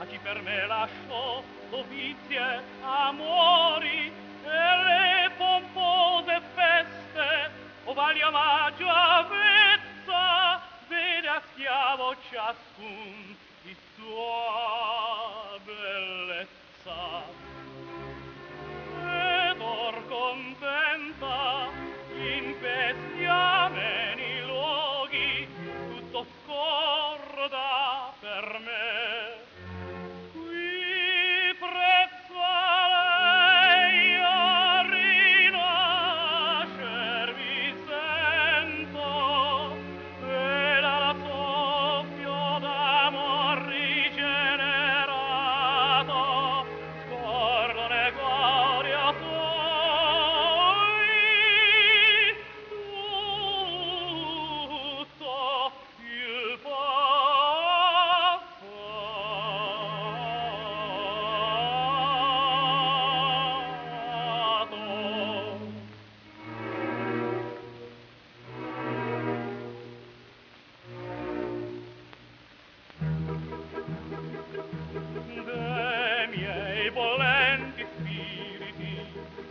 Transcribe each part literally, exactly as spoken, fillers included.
chi per me lasciò dovizie, amori e le pompose feste, o vali omaggio avezza, vede a schiavo ciascun di sua bellezza. Ed or contenta in questi ameni luoghi tutto scorda per me. Qui prezzo a lei a rinascer vi sento, e dalla soffio d'amor rigenerato scordo ne gloria tuoi, tutto il passato. De miei bollenti spiriti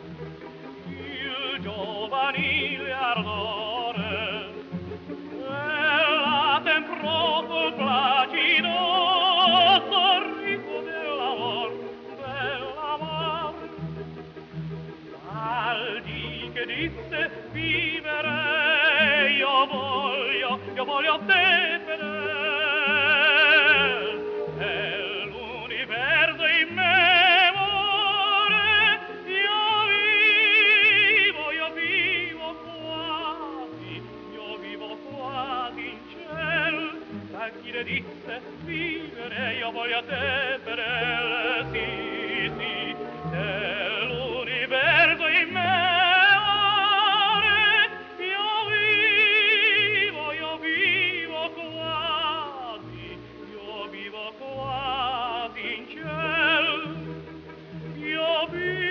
il giovanile ardore e la temprò col placido sorriso dell'amor, dell'amor. Al dì che disse vivere io voglio, io voglio te fedel, e l'universo in me muore, io vivo, io vivo quasi, io vivo quasi in ciel. A chi le disse vivere io voglio te fedel, sì, sì, e l'universo in me muore, io vivo, io vivo quasi, io vivo quasi in ciel, io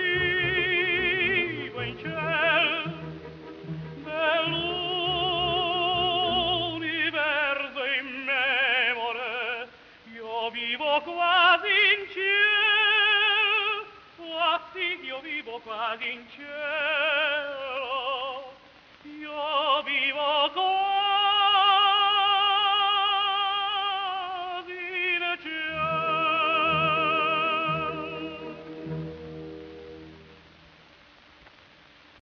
vivo in ciel dell'universo in memore, io vivo quasi in ciel, quasi io vivo quasi in cielo, io vivo